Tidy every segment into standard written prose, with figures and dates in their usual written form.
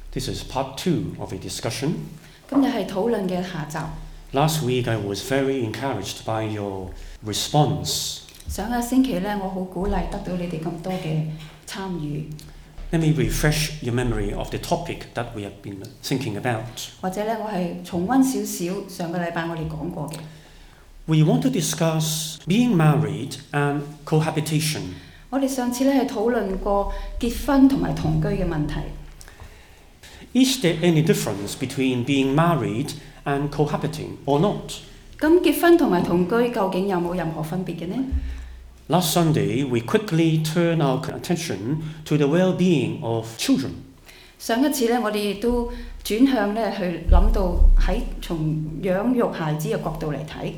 This is part 2 of a discussion. 今日係討論嘅下集。 Last week I was very encouraged by your response. 上個星期呢，我好鼓勵得到你哋咁多嘅參與。 Let me refresh your memory of the topic that we have been thinking about. 或者呢，我係重溫少少上個禮拜我哋講過嘅。 We want to discuss being married and cohabitation. 我哋上次呢係討論過結婚同埋同居嘅問題。 Is there any difference between being married and cohabiting or not? 咁結婚同埋同居究竟有冇任何分別嘅呢？ Last Sunday, we quickly turned our attention to the well-being of children. 上一次呢，我哋亦都轉向呢去諗到喺從養育孩子嘅角度嚟睇。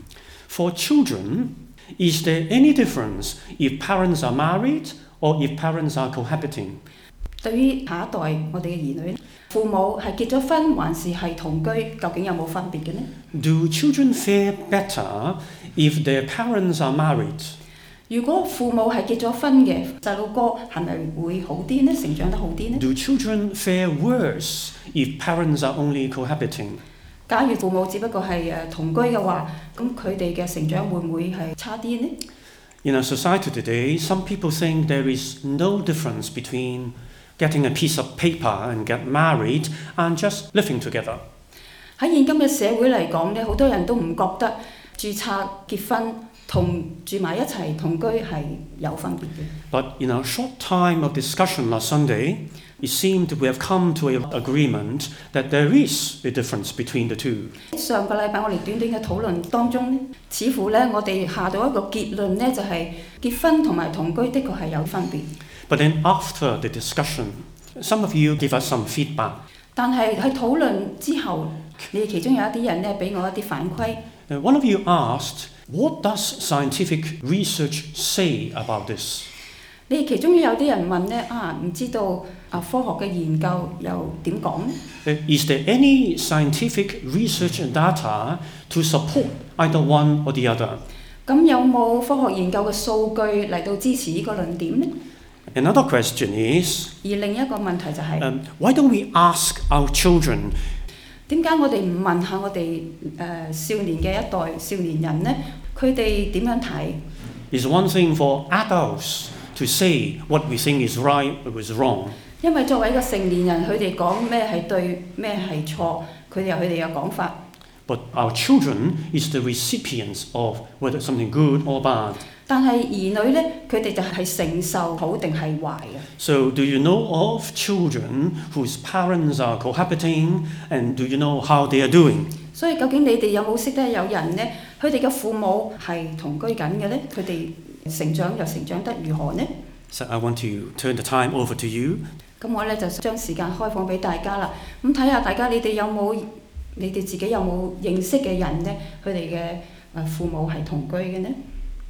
For children, is there any difference if parents are married or if parents are cohabiting? 對於下一代我哋嘅兒女，父母係結咗婚還是係同居，究竟有冇分別嘅呢？ Do children fare better if their parents are married? 如果父母係結咗婚嘅，細路哥係咪會好啲呢？成長得好啲呢？ Do children fare worse if parents are only cohabiting? 假如父母只不過係同居嘅話，咁佢哋嘅成長會唔會係差啲呢？ In our society today, some people think there is no difference between getting a piece of paper and get married and just living together. 喺現今嘅社會嚟講呢，好多人都唔覺得註冊結婚同住埋一齊同居係有分別嘅。 But in our short time of discussion last Sunday, it seemed we have come to an agreement that there is a difference between the two. 上個禮拜我哋短短嘅討論當中呢，似乎呢我哋下到一個結論呢，就係結婚同埋同居的確係有分別。 But then after the discussion, some of you give us some feedback. 但係喺討論之後，你哋其中有一啲人呢俾我一啲反饋。 One of you asked, what does scientific research say about this? 你哋其中有啲人問呢，唔知道科學嘅研究又點講呢？ Is there any scientific research data to support either one or the other? 咁有冇科學研究嘅數據嚟到支持呢個論點呢？ Another question is, 而另一個問題就係、 why don't we ask our children? 點解我哋唔問下我哋少年嘅一代少年人呢？佢哋點樣睇？ It's one thing for adults to say what we think is right or is wrong. 因為作為一個成年人，佢哋講咩係對，咩係錯，佢哋有佢哋嘅講法。 But our children is the recipients of whether something good or bad. 但係兒女呢，佢哋就係承受好定係壞嘅。 So do you know of children whose parents are cohabiting, and do you know how they are doing? 所以究竟你哋有冇識得有人呢？佢哋嘅父母係同居緊嘅呢？佢哋成長又成長得如何呢？ So I want to turn the time over to you. 咁我呢就將時間開放俾大家啦。咁睇下大家你哋有冇，你哋自己有冇認識嘅人呢？佢哋嘅父母係同居嘅呢？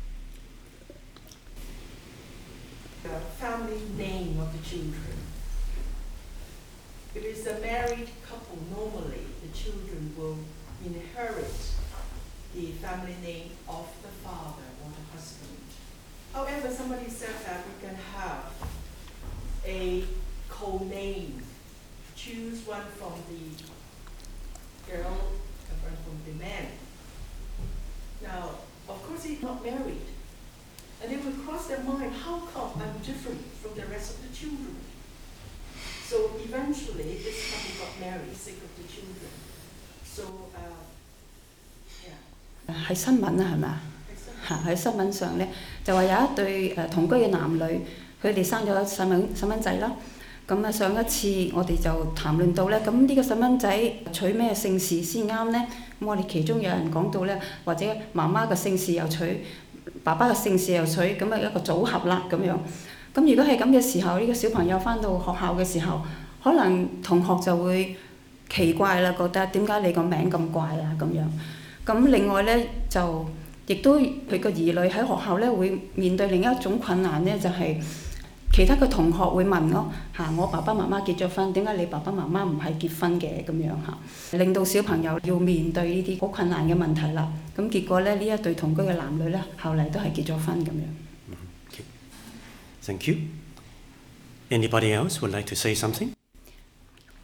The family name of the children. If it's a married couple, normally the children will inherit the family name of the father or the husband. However, somebody said that we can have a co-name. Choose one from the girl and one from the man. Now, of course, he's not married. And it would cross their mind, how come I'm different from the rest of the children? So eventually, this couple got married, sick of the children. So, yeah. 係新聞啊，係咪啊？喺新聞上呢，就話有一對同居嘅男女，佢哋生咗細蚊仔啦。咁啊，上一次我哋就談論到呢，咁呢個細蚊仔取咩姓氏先啱呢？咁我哋其中有人講到呢，或者媽媽嘅姓氏又取，爸爸嘅姓氏又取，咁啊一個組合啦咁樣。咁如果係咁嘅時候，呢個小朋友返到學校嘅時候，可能同學就會奇怪啦，覺得點解你個名咁怪啊咁樣。咁另外呢，就亦都佢個兒女喺學校呢會面對另一種困難呢，就係其他嘅同學會問我我爸爸媽媽結咗婚，點解你爸爸媽媽唔係結婚嘅咁樣令到小朋友要面對呢啲好困難嘅問題啦。咁結果呢，呢一對同居嘅男女呢，後嚟都係結咗婚咁樣。 Okay. Thank you. Anybody else would like to say something?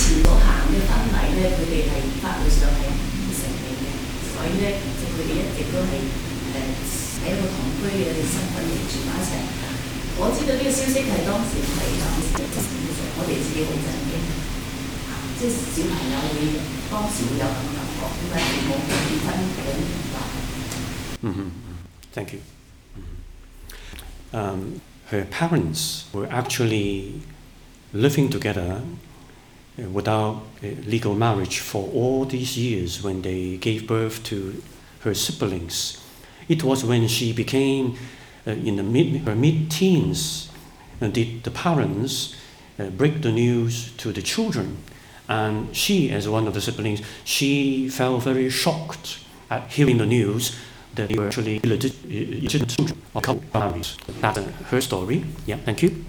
前嗰行嘅婚禮咧，佢哋係法律上係唔承認嘅，所以咧即係佢哋一直都係喺一個同居嘅身份嚟住埋一齊。我知道呢個消息係當時係我哋自己好震驚，即係小朋友會當時會有咁感覺，點解父母會結婚好明白 ？Thank you. Her parents were actually living together without legal marriage for all these years when they gave birth to her siblings. It was when she became in her mid-teens did the parents break the news to the children. And she, as one of the siblings, she felt very shocked at hearing the news that they were actually illegitimate children of couple marriages. That's her story. Yeah, thank you.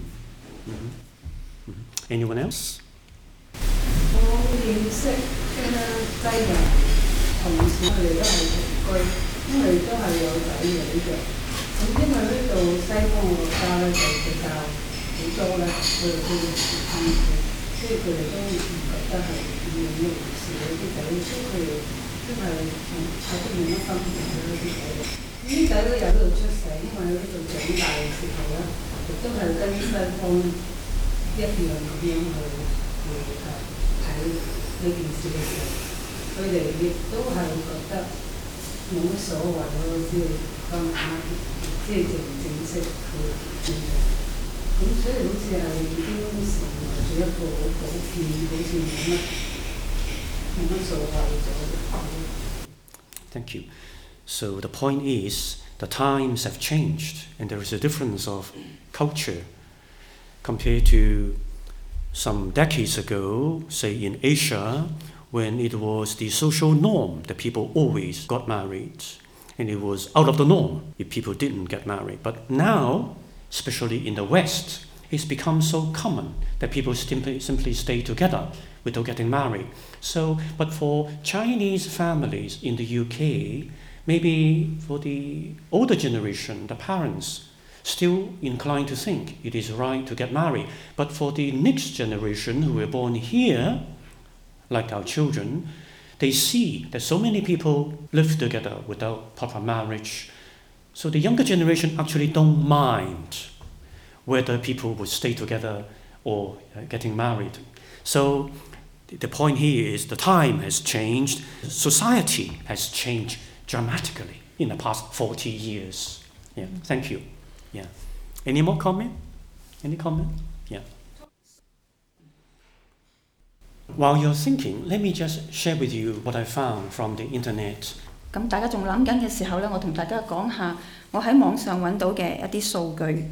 Anyone else? 我認識嘅西人同事，佢哋都係同居，因為都係有仔女嘅。咁因為呢度西方嘅國家咧就比較好多咧，佢哋都會參與，所以佢哋都唔覺得係點樣一回事。有啲仔女，所以佢哋都係喺度冇乜分別嘅呢啲仔女。呢啲仔女有呢度出世，因為喺呢度長大嘅時候咧，亦都係跟西方一樣咁樣去睇呢件事嘅時候，佢哋亦都係覺得冇乜所謂咯，即係咁啱，即係正唔正式佢咁樣。咁所以好似係已經成為咗一個好普遍，好似冇乜所謂咗。 Thank you. So the point is, the times have changed, and there is a difference of culture compared to some decades ago, say in Asia, when it was the social norm that people always got married, and it was out of the norm if people didn't get married. But now, especially in the West, it's become so common that people simply stay together without getting married. So, but for Chinese families in the UK, maybe for the older generation, the parents still inclined to think it is right to get married. But for the next generation who were born here, like our children, they see that so many people live together without proper marriage. So the younger generation actually don't mind whether people would stay together or getting married. So the point here is the time has changed, society has changed dramatically in the past 40 years. Yeah, thank you. Yeah. Any more comment? Any comment? Yeah. While you're thinking, let me just share with you what I found from the internet. 咁大家仲諗緊嘅時候咧，我同大家講下我喺網上揾到嘅一啲數據。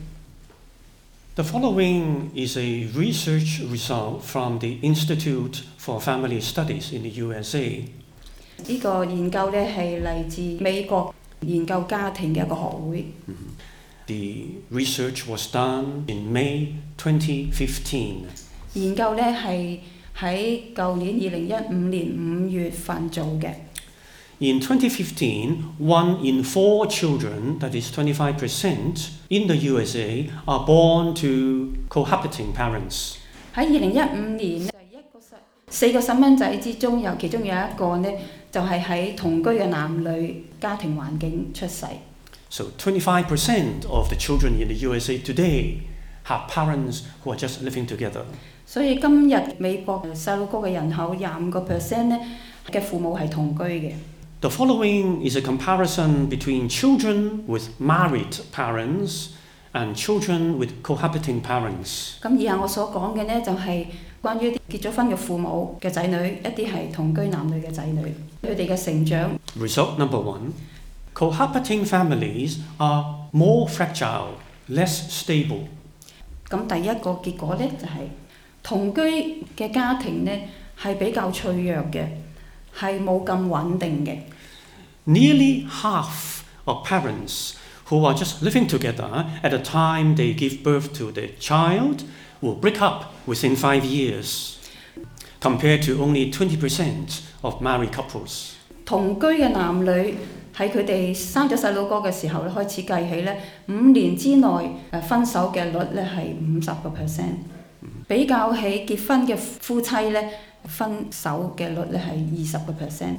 The following is a research result from the Institute for Family Studies in the USA. 呢個研究咧係嚟自美國研究家庭嘅一個學會。 The research was done in May 2015. 研究咧係喺舊年2015年5月份做嘅。 In 2015, 1 in 4 children, that is 25%, in the USA are born to cohabiting parents. 喺2015年就4個細蚊仔之中，其中有一個呢，就係喺同居嘅男女家庭環境出世。 So 25% of the children in the USA today have parents who are just living together. 所以今日美國細路哥嘅人口25%呢嘅父母係同居嘅。 The following is a comparison between children with married parents and children with cohabiting parents. 咁以下我所講嘅呢，就係關於結咗婚嘅父母嘅仔女，一啲係同居男女嘅仔女，佢哋嘅成長。 Result number 1, cohabiting families are more fragile, less stable. 咁第一個結果呢，就係同居嘅家庭呢係比較脆弱嘅，係冇咁穩定嘅。 Nearly half of parents who are just living together at the time they give birth to their child will break up within 5 years, compared to only 20% of married couples. 同居嘅男女喺佢哋生咗細佬哥嘅時候開始計起咧，5年之內分手嘅率咧係50%。比較起結婚嘅夫妻咧， 分手嘅率咧係20%。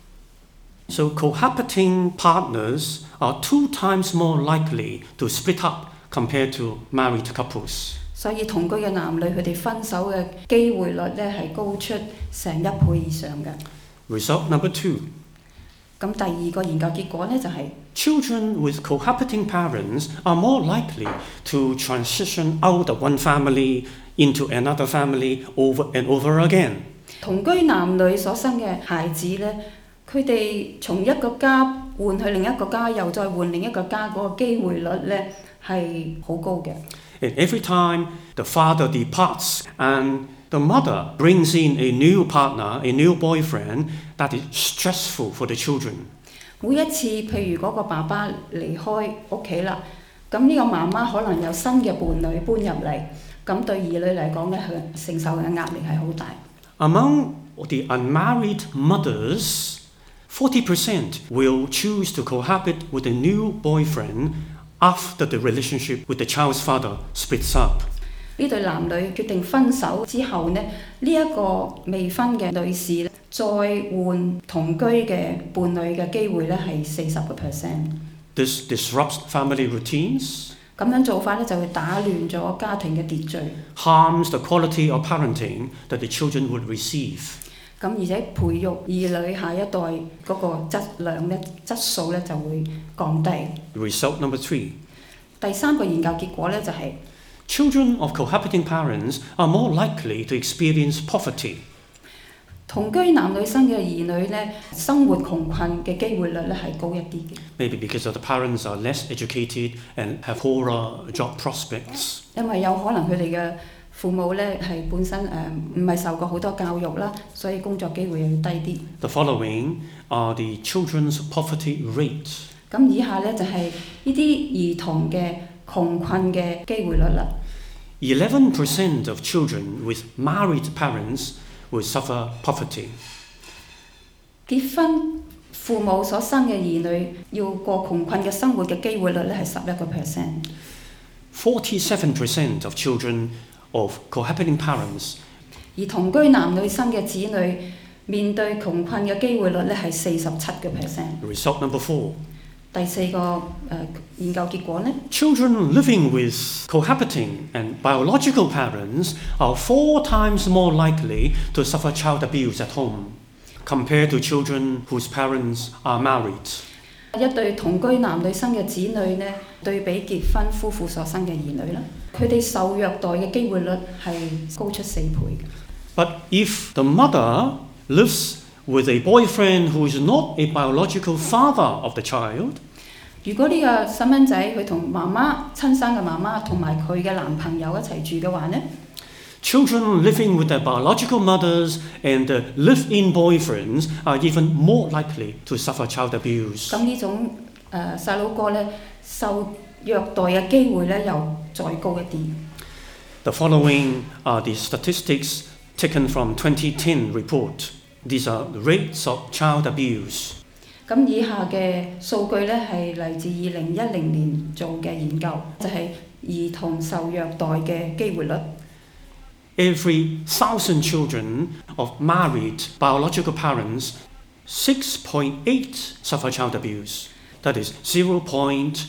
So cohabiting partners are 2 times more likely to split up compared to married couples. 所以同居嘅男女佢哋分手嘅機會率咧係高出成1倍以上嘅。 Result number 2. 咁第二個研究結果咧就係、 Children with cohabiting parents are more likely to transition out of one family into another family over and over again. 同居男女所生嘅孩子咧，佢哋從一個家換去另一個家，又再換另一個家嗰個機會率咧係好高嘅。 And every time the father departs and the mother brings in a new partner, a new boyfriend, that is stressful for the children. 每一次譬如嗰個爸爸離開屋企啦，咁呢個媽媽可能有新嘅伴侶搬入嚟，咁對兒女嚟講咧，佢承受嘅壓力係好大。 Among the unmarried mothers, 40% will choose to cohabit with a new boyfriend after the relationship with the child's father splits up. 呢對男女決定分手之後呢，呢一個未婚嘅女士咧，再換同居嘅伴侶嘅機會咧係40%。 This disrupts family routines, 咁樣做法咧就會打亂咗家庭嘅秩序， harms the quality of parenting that the children would receive. 咁而且培育兒女下一代嗰個質素咧就會降低。 Result number 3. 第三個研究結果咧就係、 Children of cohabiting parents are more likely to experience poverty. 同居男女生嘅兒女咧，生活窮困嘅機會率咧係高一啲嘅。 Maybe because of the parents are less educated and have poorer job prospects. 因為有可能佢哋嘅父母咧係本身唔係受過好多教育啦，所以工作機會又要低啲。 The following are the children's poverty rate. 咁以下咧就係呢啲兒童嘅窮困嘅機會率啦。 11% of children with married parents will suffer poverty. 結婚父母所生嘅兒女要過窮困嘅生活嘅機會率咧係11%。 47% of children of cohabiting parents 而同居男女生嘅子女面對窮困嘅機會率咧係47%。 Result number 4. 第四個研究結果呢， Children living with cohabiting and biological parents are 4 times more likely to suffer child abuse at home compared to children whose parents are married. 一對同居男女生嘅子女呢，對比結婚夫婦所生嘅兒女啦，佢哋受虐待嘅機會率係高出4倍嘅。 But if the mother lives with a boyfriend who is not a biological father of the child, 如果呢個細蚊仔佢同媽媽親生嘅媽媽同埋佢嘅男朋友一齊住嘅話呢， children living with their biological mothers and the live-in boyfriends are even more likely to suffer child abuse. 咁呢種細佬哥呢，受虐待嘅機會呢又再高一啲。 The following are the statistics taken from 2010 report. These are the rates of child abuse. 咁以下嘅數據呢係嚟自2010年做嘅研究，就係兒童受虐待嘅機會率。 Every 1,000 children of married biological parents, 6.8 suffer child abuse. That is 0.68%.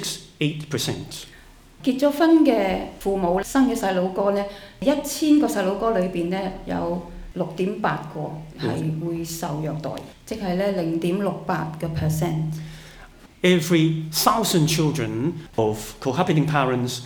結咗婚嘅父母生嘅細佬哥呢，1000個細佬哥裏邊呢，有6.8個係會受虐待，即係咧0.68%。 Every 1,000 children of cohabiting parents,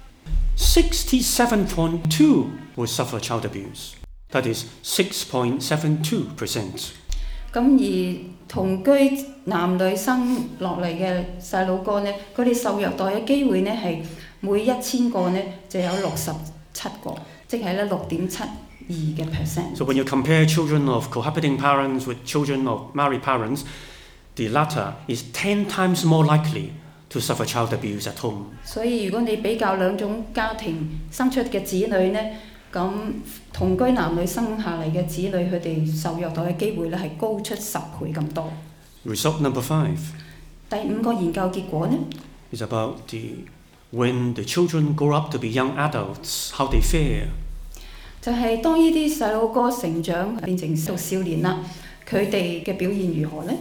67.2 will suffer child abuse. That is 6.72%. 咁而同居男女生落嚟嘅細佬哥呢，佢哋受虐待嘅機會呢係每1000個呢就有67個，即係咧6.72%。 So when you compare children of cohabiting parents with children of married parents, the latter is 10 times more likely to suffer child abuse at home. 所以如果你比較兩種家庭生出嘅子女呢，咁同居男女生下嚟嘅子女，佢哋受虐待嘅機會咧係高出10倍咁多。 Result number 5. 第5個研究結果呢， is about when the children grow up to be young adults, how they fare. 就係當呢啲細路哥成長變成到少年啦，佢哋嘅表現如何呢？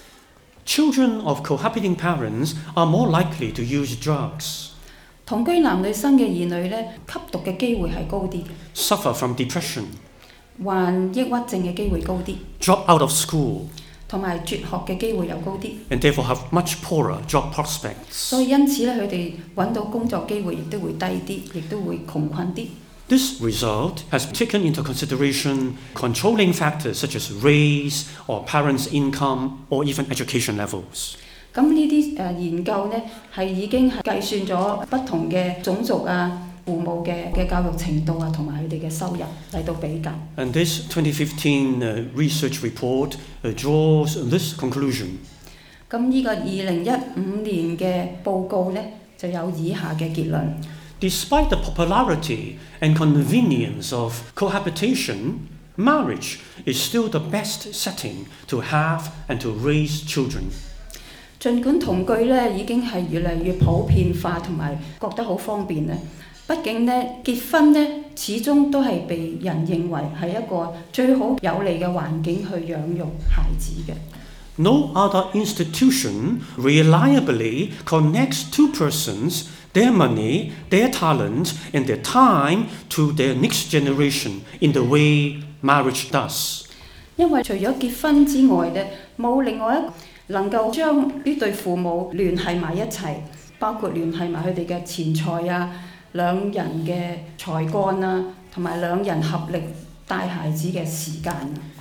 Children of cohabiting parents are more likely to use drugs, 同居男女生嘅兒女呢，吸毒嘅機會係高啲嘅， suffer from depression, 患抑鬱症嘅機會高啲， drop out of school, 同埋輟學嘅機會又高啲。 and therefore have much poorer job prospects. 所以因此咧，佢哋揾到工作機會亦都會低啲，亦都會窮困啲。 This result has taken into consideration controlling factors such as race or parents' income or even education levels. 咁呢啲研究呢，係已經係計算咗不同嘅種族啊、父母嘅教育程度啊，同埋佢哋嘅收入嚟到比較。 And this 2015 research report draws this conclusion. 咁呢個2015年嘅報告呢，就有以下嘅結論。 Despite the popularity and convenience of cohabitation, marriage is still the best setting to have and to raise children. 儘管同居呢已經係越嚟越普遍化，同埋覺得好方便咧，畢竟呢結婚呢始終都係被人認為係一個最好有利嘅環境去養育孩子嘅。 No other institution reliably connects two persons, their money, their talent, and their time to their next generation in the way marriage does. 因為除咗結婚之外呢，冇另外一個能夠將呢對父母聯繫埋一齊，包括聯繫埋佢哋嘅錢財啊、兩人嘅才幹啊，同埋兩人合力帶孩子嘅時間。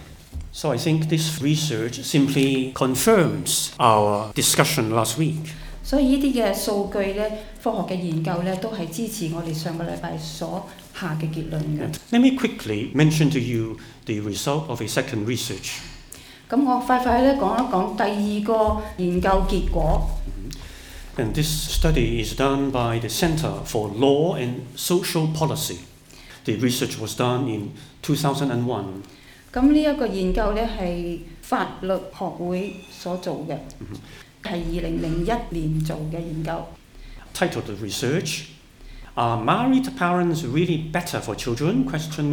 So I think this research simply confirms our discussion last week. 所以呢啲嘅數據呢，科學嘅研究呢，都係支持我哋上個禮拜所下嘅結論嘅。 Let me quickly mention to you the result of a second research. 咁我快快咧講一講第二個研究結果。 And this study is done by the Center for Law and Social Policy. The research was done in 2001. 咁呢一個研究咧係法律學會所做嘅，係2001年做嘅研究。 Titled the research, Are Married Parents Really Better for Children?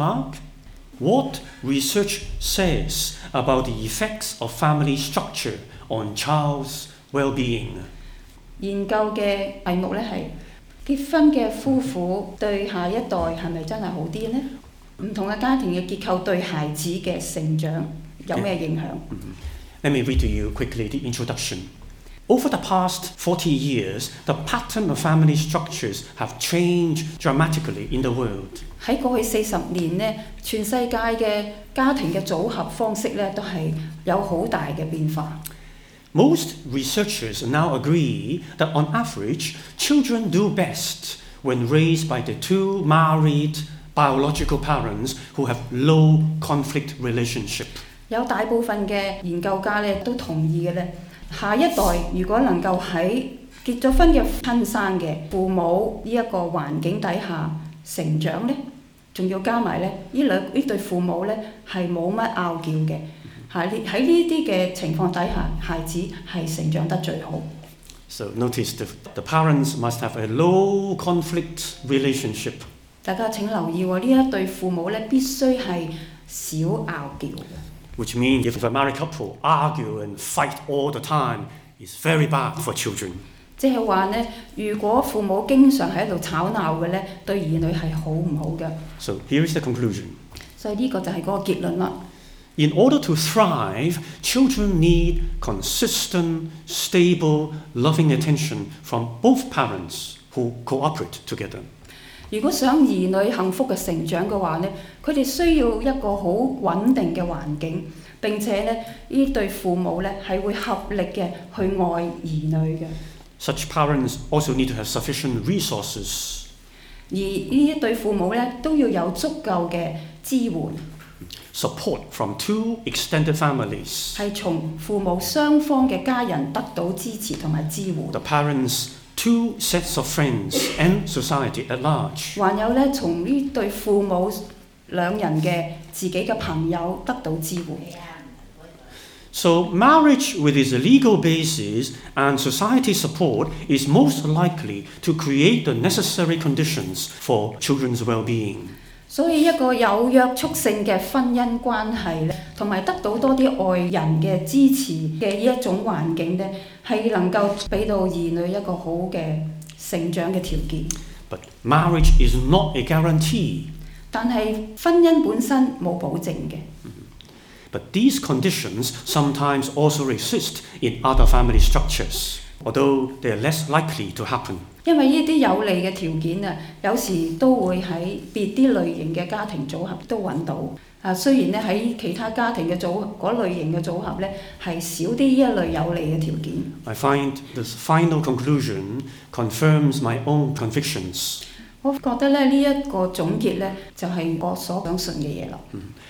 What research says about the effects of family structure on child's well-being? 研究嘅題目咧係結婚嘅夫婦對下一代係咪真係好啲呢？唔同嘅家庭嘅結構對孩子嘅成長有咩影響？ Let me read to you quickly the introduction. Over the past 40 years, the pattern of family structures have changed dramatically in the world. 喺過去40年呢，全世界嘅家庭嘅組合方式咧都係有好大嘅變化。 Most researchers now agree that on average, children do best when raised by the two married biological parents who have low conflict relationship. 有大部分嘅研究家咧都同意嘅咧，下一代如果能夠喺結咗婚嘅親生嘅父母呢一個環境底下成長咧，仲要加埋咧呢對父母咧係冇乜拗撬嘅，喺呢啲嘅情況底下，孩子係成長得最好。 So notice the parents must have a low conflict relationship. 大家請留意喎，呢一對父母咧必須係少拗撬嘅。 Which means if a married couple argue and fight all the time, it's very bad for children. 即係話呢，如果父母經常喺度吵鬧嘅呢，對兒女係好唔好嘅。 So here is the conclusion. 所以呢個就係嗰個結論啦。 In order to thrive, children need consistent, stable, loving attention from both parents who cooperate together. 如果想兒女幸福嘅成長嘅話呢，佢哋需要一個好穩定嘅環境，並且呢，呢對父母呢係會合力嘅去愛兒女嘅。 Such parents also need to have sufficient resources. 而呢一對父母呢都要有足夠嘅支援， Support from two extended families. 係從父母雙方嘅家人得到支持同埋支援。 The parents' two sets of friends and society at large. 還有呢，從呢對父母兩人嘅自己嘅朋友得到支援。 So marriage with its legal basis and society support is most likely to create the necessary conditions for children's well-being. 所以一個有約束性嘅婚姻關係咧，同埋得到多啲愛人嘅支持嘅呢一種環境咧，係能夠俾到兒女一個好嘅成長嘅條件。 But marriage is not a guarantee. 但係婚姻本身冇保證嘅。 But these conditions sometimes also exist in other family structures, although they are less likely to happen. 因為呢啲有利嘅條件啊，有時都會喺別啲類型嘅家庭組合都揾到。雖然咧喺其他家庭嘅嗰類型嘅組合咧係少啲呢一類有利嘅條件。 I find this final conclusion confirms my own convictions. 我覺得咧呢一個總結咧就係我所相信嘅嘢啦。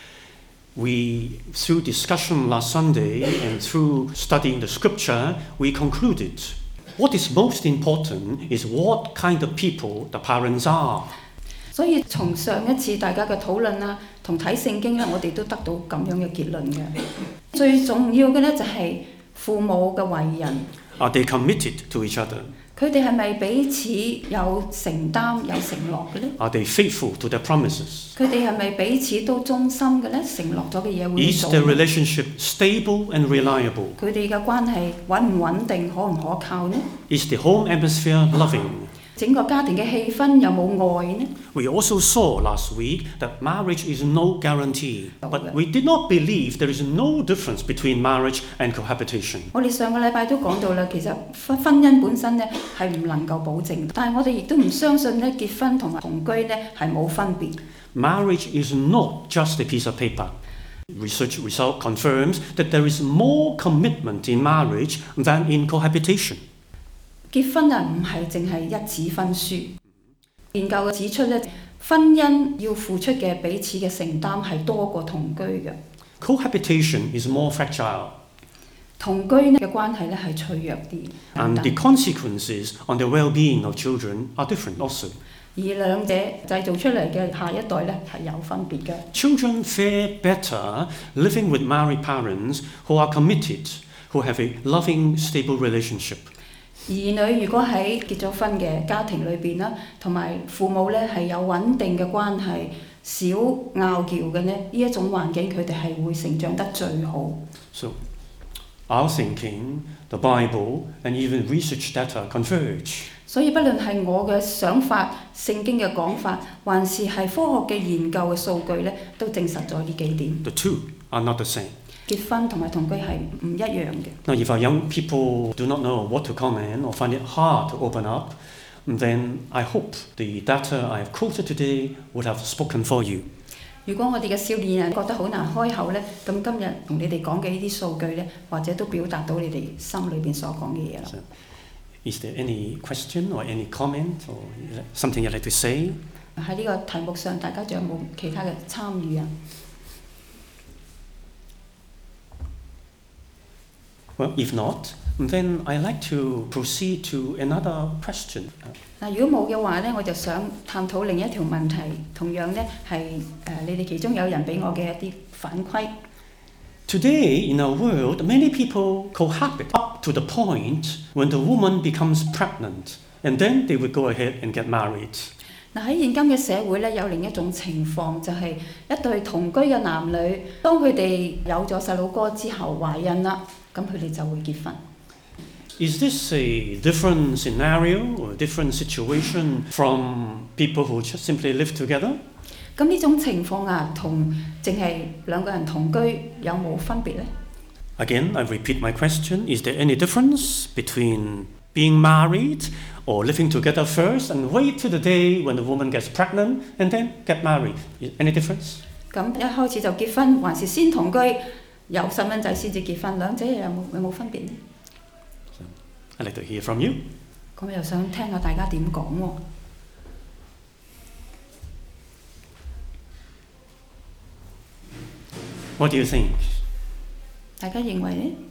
We, through discussion last Sunday and through studying the scripture, we concluded what is most important is what kind of people the parents are. 所以從上一次大家嘅討論啦，同睇聖經咧，我哋都得到咁樣嘅結論嘅。最重要嘅咧就係父母嘅為人。 Are they committed to each other? 佢哋係咪彼此有承擔、有承諾嘅咧 Are they faithful to their promises? 佢哋係咪彼此都忠心嘅咧？承諾咗嘅嘢會 Is 做。 their relationship stable and reliable? 佢哋嘅關係穩唔穩定、可唔可靠呢？ Is the home atmosphere loving? 整個家庭嘅氣氛有冇愛呢？ We also saw last week that marriage is no guarantee, but we did not believe there is no difference between marriage and cohabitation. 我哋上個禮拜都講到啦，其實婚姻本身咧係唔能夠保證，但係我哋亦都唔相信咧結婚同埋同居咧係冇分別。 Marriage is not just a piece of paper. Research result confirms that there is more commitment in marriage than in cohabitation. 結婚啊唔係淨係一紙婚書。研究指出咧，婚姻要付出嘅彼此嘅承擔係多過同居嘅。 Cohabitation is more fragile. 同居嘅關係咧係脆弱啲。 And the consequences on the well-being of children are different also. 而兩者製造出嚟嘅下一代咧係有分別嘅。 Children fare better living with married parents who are committed, who have a loving, stable relationship. 兒女如果喺結咗婚嘅家庭裏邊啦，同埋父母咧係有穩定嘅關係，少拗撬嘅呢一種環境，佢哋係會成長得最好。 So, our thinking, the Bible, and even research data converge. 所以不論係我嘅想法、聖經嘅講法，還是係科學嘅研究嘅數據咧，都證實咗呢幾點。 The two are not the same. 結婚同埋同居係唔一樣嘅。 Now, if our young people do not know what to comment or find it hard to open up, then I hope the data I have quoted today would have spoken for you. 如果我哋嘅少年人覺得好難開口咧，咁今日同你哋講嘅呢啲數據咧，或者都表達到你哋心裏邊所講嘅嘢啦。 So, is there any question or any comment or something you'd like to say? 喺呢個題目上，大家仲有冇其他嘅參與啊？ Well, if not, then I'd like to proceed to another question. 嗱，如果冇嘅話咧，我就想探討另一條問題，同樣咧係你哋其中有人俾我嘅一啲反饋。 Today, in our world, many people cohabit up to the point when the woman becomes pregnant, and then they would go ahead and get married. 嗱，喺現今嘅社會咧，有另一種情況，就係一對同居嘅男女，當佢哋有咗細佬哥之後懷孕啦，咁佢哋就會結婚。 Is this a different scenario or a different situation from people who just simply live together? 咁呢種情況啊，同淨係兩個人同居有冇分別呢？ Again, I repeat my question. Is there any difference between being married or living together first and wait till the day when the woman gets pregnant and then get married? Any difference? 咁一開始就結婚，還是先同居有細蚊仔先至結婚，兩者有冇分別呢？ I'd like to hear from you. 咁又想聽下大家點講喎？ What do you think? 大家認為呢？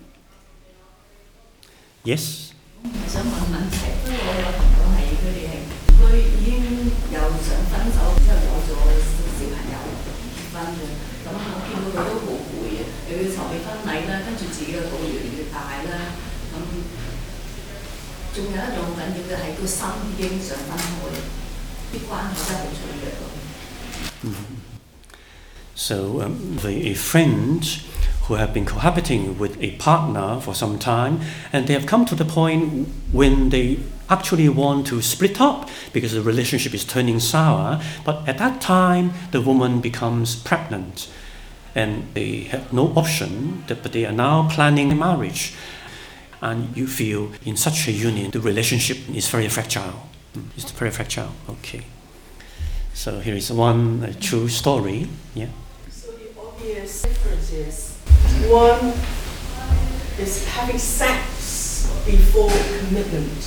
Yes? 想問問題，不過我有朋友係佢哋係佢已經有想分手，之後有咗小朋友結婚嘅，咁我見到佢都好攰嘅，又要籌備婚禮啦，跟住自己嘅肚越嚟越大啦，咁仲有一樣緊要嘅係個心已經想分開，啲關係真係好脆弱咯。 So a friend who have been cohabiting with a partner for some time, and they have come to the point when they actually want to split up because the relationship is turning sour. But at that time, the woman becomes pregnant, and they have no option, but they are now planning marriage. And you feel in such a union, the relationship is very fragile. It's very fragile. Okay. So here is one true story. Yeah. So the obvious difference is one is having sex before commitment.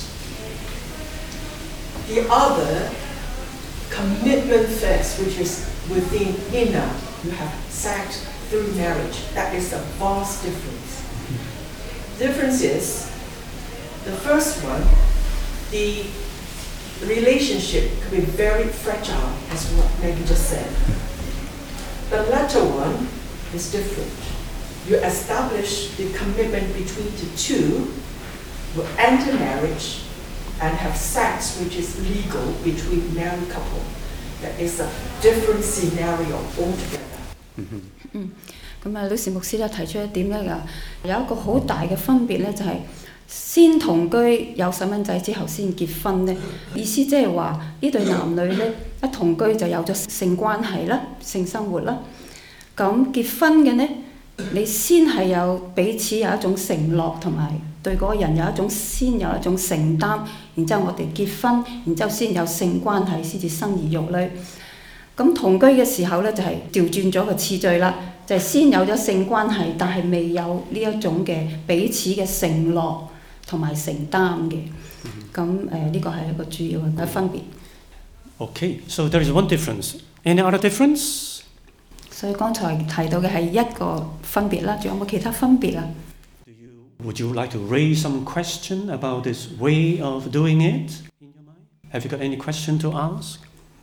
The other, commitment first, which is within inner. You have sex through marriage. That is a vast difference. Difference is, the first one, the relationship could be very fragile, as what Maggie just said. The latter one is different. You establish the commitment between the two, will enter marriage, and have sex which is legal between married couple. That is a different scenario altogether. 咁啊，呂士牧師咧提出一點咧，有一個好大嘅分別咧，就係先同居有細蚊仔之後先結婚咧。意思即係話呢對男女咧一同居就有咗性關係啦、性生活啦。咁結婚嘅呢，你先係有彼此有一種承諾，同埋對嗰個人有一種承擔，然之後我哋結婚，然之後先有性關係，先至生兒育女。咁同居嘅時候咧，就係調轉咗個次序啦，就係先有咗性關係，但係未有呢一種嘅彼此嘅承諾同埋承擔嘅。咁呢個係一個主要嘅分別。 Okay, so there is one difference. Any other difference? 所以剛才提到嘅係一個分別啦，仲有冇其他分別啊？ Would you like to raise some question about this way of doing it in your mind? Have you got any question to ask?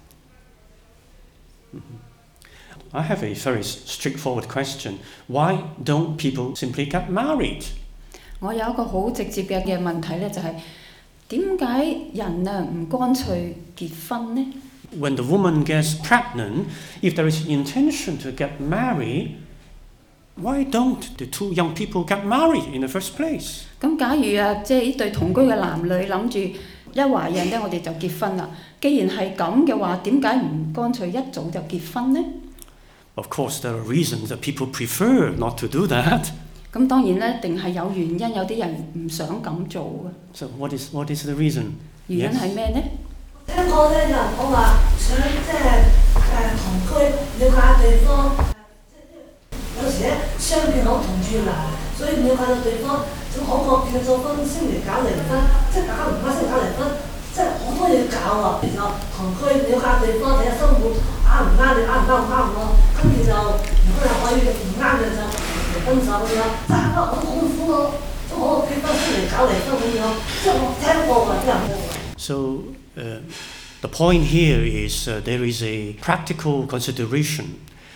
I have a very straightforward question. Why don't people simply get married? 我有一個好直接嘅問題咧，就係點解人啊唔乾脆結婚呢？ When the woman gets pregnant, if there is intention to get married, why don't the two young people get married in the first place? 咁假如啊，即係呢對同居嘅男女諗住一懷孕咧，我哋就結婚啦。既然係咁嘅話，點解唔乾脆一早就結婚呢？ Of course, there are reasons that people prefer not to do that. 咁當然咧，一定係有原因，有啲人唔想咁做嘅。 So what is the reason? 原因係咩呢？ 聽講咧，有人講話想即係同居了解對方，有時咧相見好同住難，所以了解到對方，仲好過結咗婚先嚟搞離婚，即係搞唔翻先搞離婚，即係好多嘢搞啊！然後同居了解對方，睇下生活啱唔啱你，啱我，跟住就如果又可以唔啱嘅就嚟分手咁樣，真係好痛苦喎！仲好過結婚先嚟搞離婚咁樣，即係我聽過啲人。 So the point here is there is a practical consideration,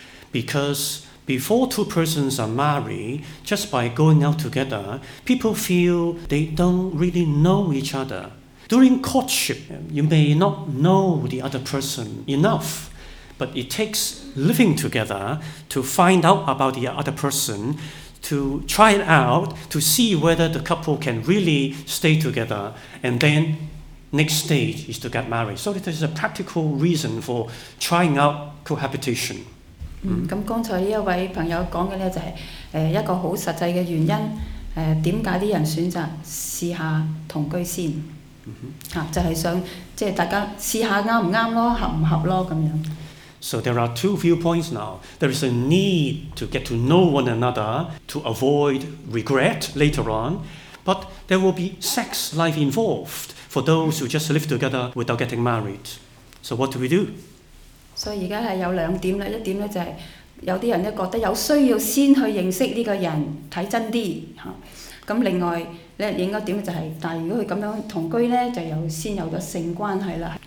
because before two persons are married, just by going out together, people feel they don't really know each other. During courtship, you may not know the other person enough, but it takes living together to find out about the other person, to try it out, to see whether the couple can really stay together, and then next stage is to get married. So there is a practical reason for trying out cohabitation. 咁剛才呢一位朋友講嘅咧就係一個好實際嘅原因，點解啲人選擇試下同居先？就係想即係大家試下啱唔啱咯，合唔合咯咁樣。 So there are two viewpoints now. There is a need to get to know one another to avoid regret later on, but there will be sex life involved for those who just live together without getting married. So what do we do? 所以而家係有兩點啦，一點咧就係有啲人咧覺得有需要先去認識呢個人，睇真啲嚇。咁另外咧應該點就係，但係如果佢咁樣同居咧，就先有咗性關係啦。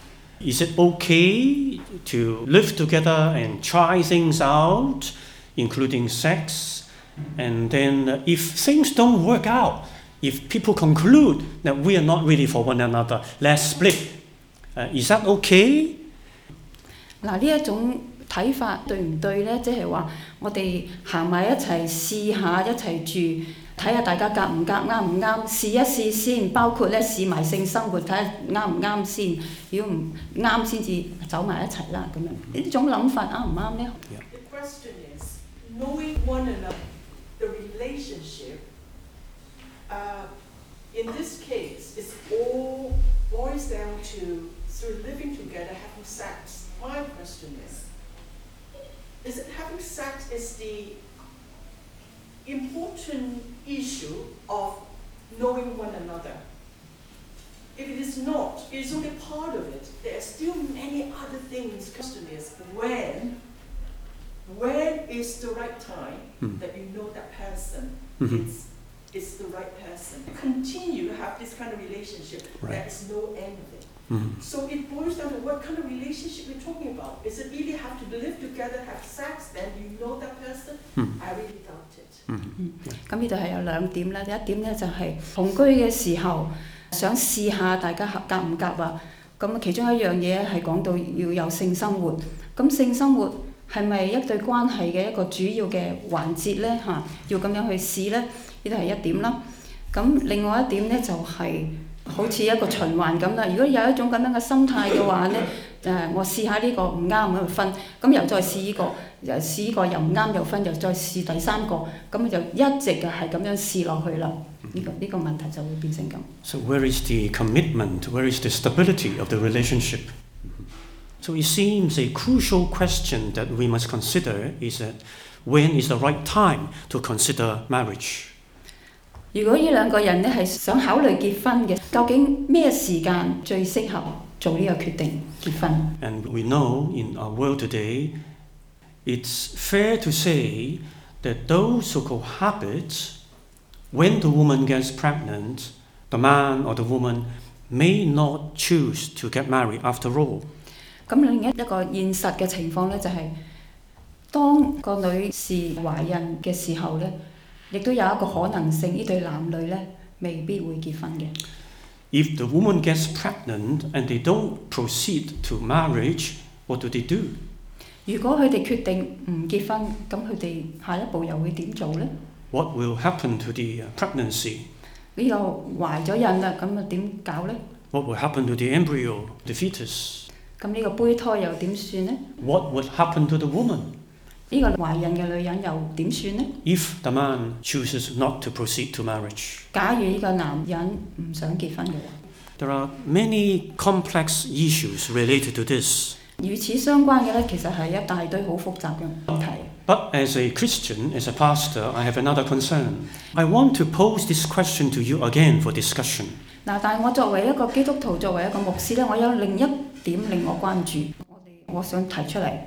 Is it okay to live together and try things out, including sex? And then if things don't work out, if people conclude that we are not really for one another, let's split. Is that okay? 嗱，呢一種睇法對唔對呢？即係話我哋行埋一齊試下一齊住，睇下大家夾唔夾，啱唔啱，試一試先，包括咧試埋性生活，睇下啱唔啱先。如果唔啱先至走埋一齊啦，咁樣呢種諗法啱唔啱呢？ The question is, knowing one another, the relationship, in this case, it all boils down to through living together, having sex. My question is it having sex is the important issue of knowing one another? If it is not, it is only part of it. There are still many other things. The question is when is the right time that you know that person is the right person? Continue to have this kind of relationship. Right. There is no end of it. So it boils down to what kind of relationship we're talking about. Is it really have to live together, have sex, then you know that person? I really doubt it. 咁呢度係有兩點啦。第一點咧就係同居嘅時候想試下大家夾唔夾啊。咁其中一樣嘢係講到要有性生活。咁性生活係咪一對關係嘅一個主要嘅環節咧？要咁樣去試咧，呢度係一點啦。咁另外一點咧就係、好似一個循環咁啦。如果有一種咁樣嘅心態嘅話咧，我試下呢個唔啱咁就分，咁又再試呢個，又試呢個又唔啱又分，又再試第三個，咁就一直嘅係咁樣試落去啦。呢個問題就會變成咁。 So where is the commitment? Where is the stability of the relationship? So it seems a crucial question that we must consider is that when is the right time to consider marriage? 如果呢兩個人咧係想考慮結婚嘅，究竟咩時間最適合做呢個決定結婚？ And we know in our world today, it's fair to say that those so-called habits, when the woman gets pregnant, the man or the woman may not choose to get married after all. 咁另一個現實嘅情況咧，就係、當個女士懷孕嘅時候咧，亦都有一個可能性，呢對男女咧未必會結婚嘅。 If the woman gets pregnant and they don't proceed to marriage, what do they do? 如果佢哋決定唔結婚，咁佢哋下一步又會點做呢？ What will happen to the pregnancy? 呢個懷咗孕啦，咁啊點搞呢？ What will happen to the embryo, the fetus? 咁呢個胚胎又點算呢？ What would happen to the woman? 呢個懷孕嘅女人又點算呢？ If the man chooses not to proceed to marriage? 假如呢個男人唔想結婚嘅話， There are many complex issues related to this. 與此相關嘅咧，其實係一大堆好複雜嘅問題。 But as a Christian, as a pastor, I have another concern. I want to pose this question to you again for discussion. 嗱，但係我作為一個基督徒，作為一個牧師咧，我有另一點令我關注，我想提出嚟。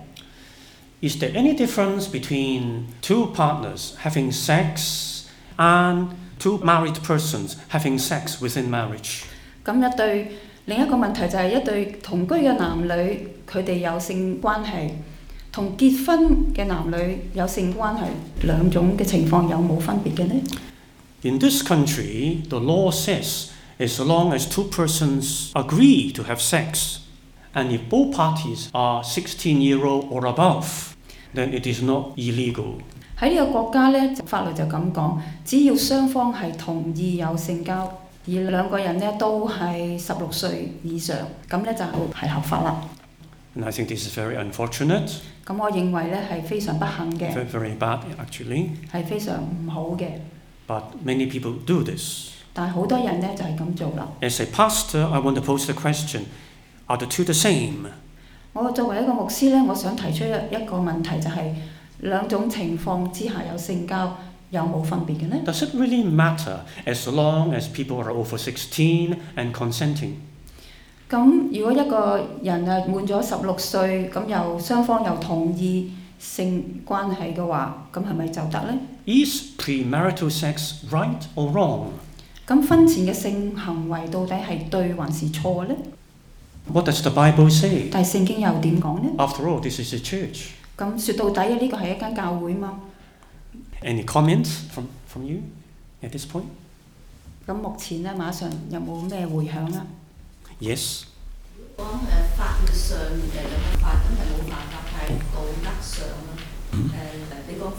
Is there any difference between two partners having sex and two married persons having sex within marriage? 咁一對另一個問題就係一對同居嘅男女，佢哋有性關係，同結婚嘅男女有性關係，兩種嘅情況有冇分別嘅呢？ In this country, the law says as long as two persons agree to have sex, and if both parties are 16-year-old or above, then it is not illegal. 喺呢個國家咧，法律就咁講，只要雙方係同意有性交，而兩個人咧都係16歲以上，咁咧就係合法啦。 And I think this is very unfortunate, 咁我認為咧係非常不幸嘅， very bad actually, 係非常唔好嘅。 but many people do this. 但係好多人咧就係咁做啦。 As a pastor, I want to pose the question, are the two the same? 我作為一個牧師咧，我想提出一個問題，就係兩種情況之下有性交有冇分別嘅呢？ Does it really matter as long as people are over 16 and consenting? 咁如果一個人滿咗16歲，咁又雙方又同意性關係嘅話，咁係咪就得呢？ Is premarital sex right or wrong? 咁婚前嘅性行為到底係對還是錯呢？ What does the Bible say? 但係聖經又點講呢？ After all, this is a church. 咁説到底呢個係一間教會嘛。 Any comments from you at this point? 咁目前咧，馬上有冇咩迴響啊？ Yes. 講法律上有個法，咁係冇辦法太到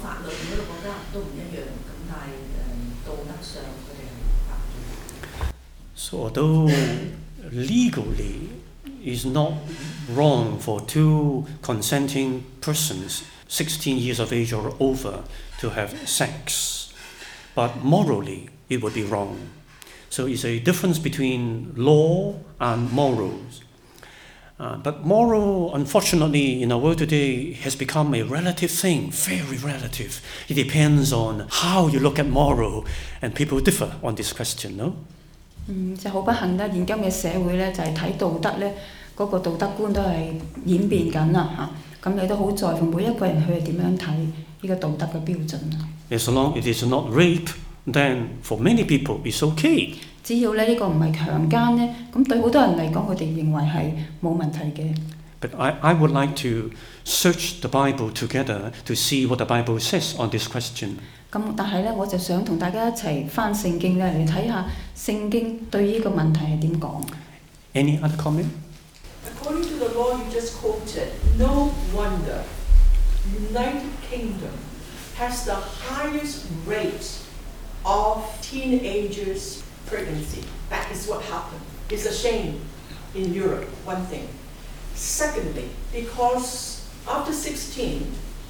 法律每個國家都唔一樣，咁但係道德上佢哋係法律。 So although legally it's not wrong for two consenting persons 16 years of age or over to have sex, but morally it would be wrong. So it's a difference between law and morals. But moral, unfortunately, in our world today, has become a relative thing, very relative. It depends on how you look at moral, and people differ on this question, no? 就好不幸啦！現今嘅社會咧，就係睇道德咧，嗰個道德觀都係演變緊啦嚇。咁你都好在乎每一個人佢係點樣睇呢個道德嘅標準啊。 As long as it is not rape, then for many people it's okay. 只要咧呢個唔係強姦咧，咁對好多人嚟講，佢哋認為係冇問題嘅。 But I would like to search the Bible together to see what the Bible says on this question. 咁但係咧，我就想同大家一齊翻聖經咧嚟睇下聖經對呢個問題係點講。 Any other comment? According to the law you just quoted, no wonder United Kingdom has the highest rate of teenagers' pregnancy. That is what happened. It's a shame in Europe, one thing. Secondly, because after 16,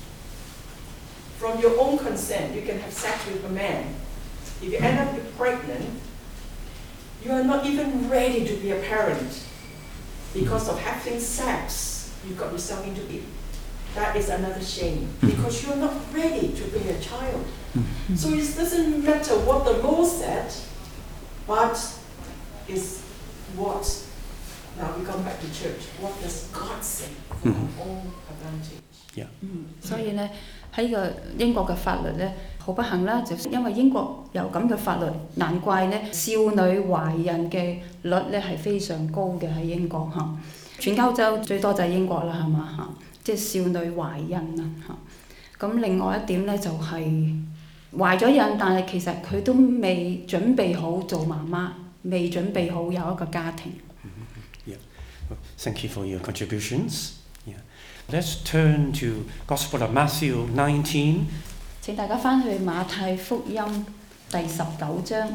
from your own consent, you can have sex with a man. If you end up pregnant, you are not even ready to be a parent. Because of having sex, you got yourself into it. That is another shame. Because you're not ready to be a child. So it doesn't matter what the law said, but it's what, now we come back to church, what does God say for our own advantage? Yeah. 所以咧喺個英國嘅法律咧，好不幸啦，就因為英國有咁嘅法律，難怪咧少女懷孕嘅率咧係非常高嘅喺英國嚇。全歐洲最多就係英國啦，係嘛嚇？即係少女懷孕啊嚇。咁另外一點咧就係懷咗孕，但係其實佢都未準備好做媽媽，未準備好有一個家庭。 Yeah. Thank you for your contributions. Yeah. Let's turn to Gospel of Matthew 19. 請大家翻去馬太福音第19章。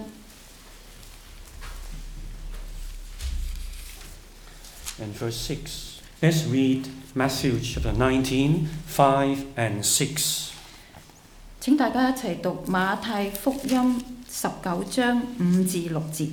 And verse 6. Let's read Matthew chapter 19, 5 and 6. 請大家一齊讀馬太福音19章5至6節。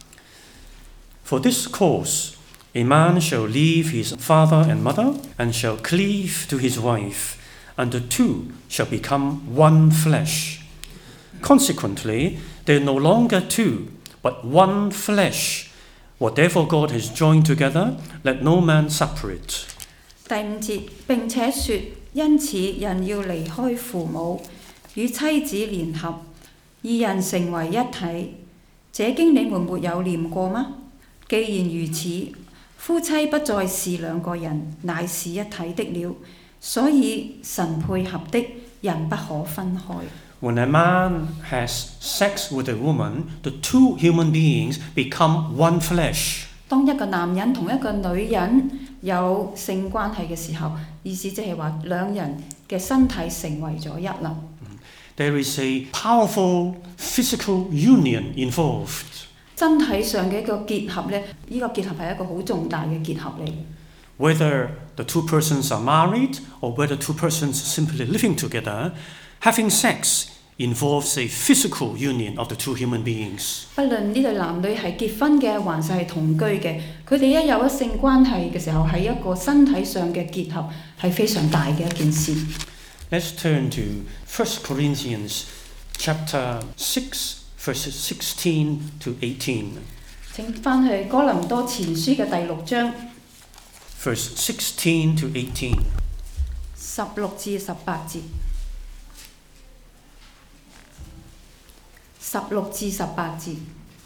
For this cause, a man shall leave his father and mother, and shall cleave to his wife, and the two shall become one flesh. Consequently, they are no longer two, but one flesh. Whatever God has joined together, let no man separate. 第5節並且說，因此人要離開父母，與妻子聯合，二人成為一體。這經你們沒有念過嗎？既然如此，夫妻不再是兩個人，乃是一體的了。所以神配合的人不可分開。 When a man has sex with a woman, the two human beings become one flesh. 當一個男人同一個女人有性關係嘅時候，意思即係話兩人嘅身體成為咗一啦。 There is a powerful physical union involved. 身體上嘅一個結合呢，呢個結合係一個好重大嘅結合嚟嘅。 Whether the two persons are married or whether two persons simply living together, having sex involves a physical union of the two human beings. 不論呢對男女係結婚嘅，還是係同居嘅，佢哋一有咗性關係嘅時候，係一個身體上嘅結合，係非常大嘅一件事。 Let's turn to 1 Corinthians chapter 6, verses 16 to 18. 請翻去哥林多前書嘅第6章 Verse 16 to 18. 16至18節。16至18節。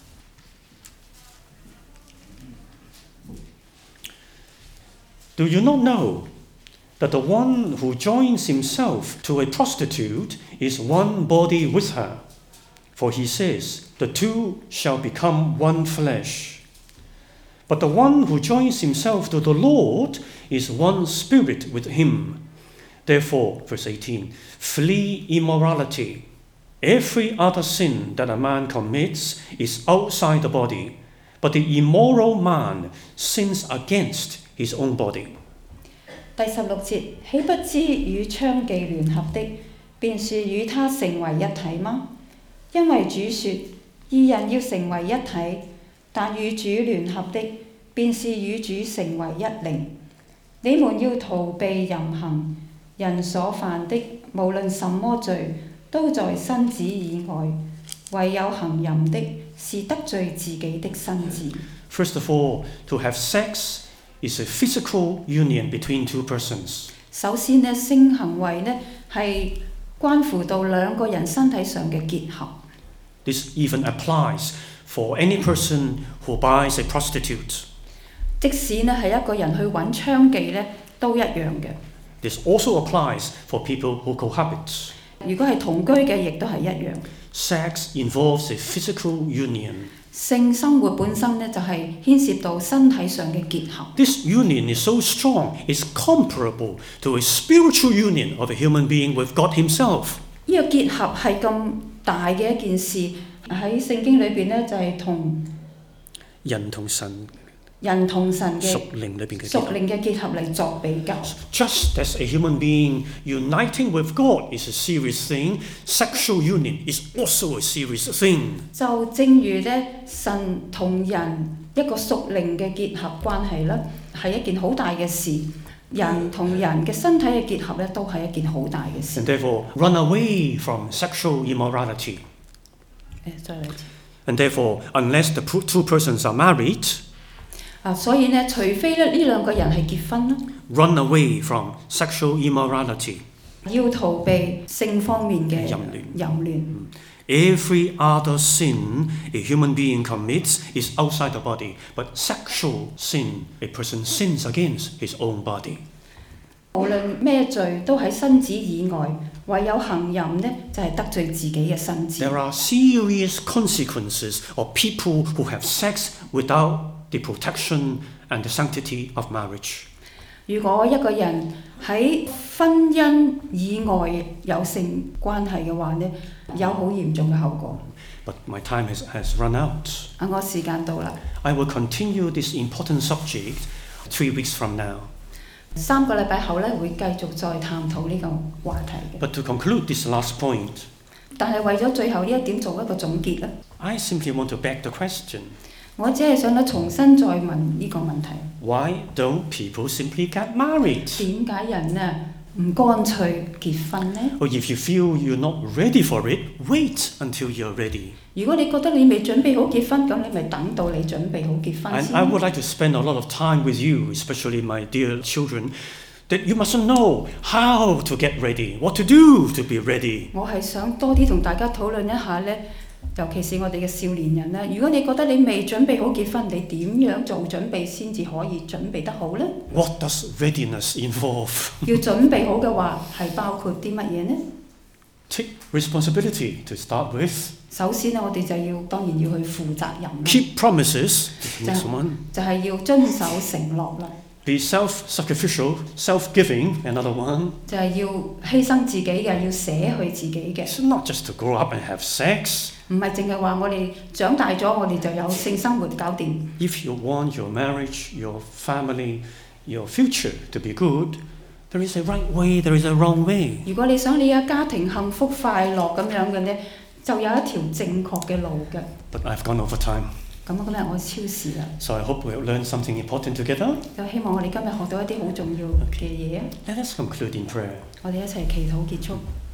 Do you not know that the one who joins himself to a prostitute is one body with her? For he says, the two shall become one flesh. But the one who joins himself to the Lord is one spirit with him. Therefore, verse 18, flee immorality. Every other sin that a man commits is outside the body, but the immoral man sins against his own body. 第16節，豈不知與娼妓聯合的，便是與他成為一體嗎？因為主說，二人要成為一體，但與主聯合的，便是與主成為一靈。你們要逃避淫行，人所犯的，無論什麼罪，都在身子以外，唯有行淫的，是得罪自己的身子。 First of all, to have sex is a physical union between two persons. 首先呢，性行為呢係關乎到兩個人身體上嘅結合。 This even applies for any person who buys a prostitute. 即使呢係一個人去揾娼妓呢，都一樣嘅。 This also applies for people who cohabit. 如果係同居嘅，亦都係一樣。 Sex involves a physical union. 性生活本身呢，就係牽涉到身體上嘅結合。 This union is so strong, it's comparable to a spiritual union of a human being with God Himself. 呢個結合係咁大嘅一件事，喺聖經裏邊呢，就係同人同神嘅屬靈裏邊嘅屬靈嘅結合嚟作比較。 Just as a human being uniting with God is a serious thing, sexual union is also a serious thing. 就正如呢，神同人一個屬靈嘅結合關係啦，係一件好大嘅事。人同人嘅身體嘅結合咧，都係一件好大嘅事。 And therefore, run away from sexual immorality. 再嚟一次。 And therefore, unless the two persons are married, 所以呢，除非咧呢兩個人係結婚啦， run away from sexual immorality. 要逃避性方面嘅淫亂。 Every other sin a human being commits is outside the body, but sexual sin, a person sins against his own body. 無論咩罪都喺身子以外，唯有行淫呢，就係得罪自己嘅身子。 There are serious consequences of people who have sex without the protection and the sanctity of marriage. 如果一個人喺婚姻以外有性關係嘅話呢，有好嚴重嘅後果。 But my time has run out. 我時間到啦。 I will continue this important subject 3 weeks from now. 3個禮拜後呢，會繼續再探討呢個話題嘅。 But to conclude this last point, 但係為咗最後呢一點做一個總結啦， I simply want to beg the question. 我只係想咧重新再問呢個問題。 Why don't people simply get married? 點解人呢唔乾脆結婚呢？ Or if you feel you're not ready for it, wait until you're ready. 如果你覺得你未準備好結婚，咁你咪等到你準備好結婚 And 先。 I would like to spend a lot of time with you, especially my dear children, that you must know how to get ready, what to do to be ready. 我係想多啲同大家討論一下呢，尤其是我哋嘅少年人啦。如果你覺得你未準備好結婚，你點樣做準備先至可以準備得好呢？ What does readiness involve? 要準備好嘅話，係包括啲乜嘢呢？ Take responsibility to start with. 首先呢，我哋就當然要去負責任啦。 Keep promises. Next one. 就係要遵守承諾啦。 Be self-sacrificial, self-giving. Another one. 就係要犧牲自己嘅，要捨去自己嘅。 It's not just to grow up and have sex. 唔係淨係話我哋長大咗，我哋就有性生活搞掂。 If you want your marriage, your family, your future to be good, there is a right way, there is a wrong way. 如果你想你嘅家庭幸福快樂咁樣嘅呢，就有一條正確嘅路嘅。 But I've gone over time. 咁今日我超時啦， So I hope we have learned something important together. 就希望我哋今日學到一啲好重要嘅嘢。 Let us conclude in prayer. 我哋一齊祈禱結束。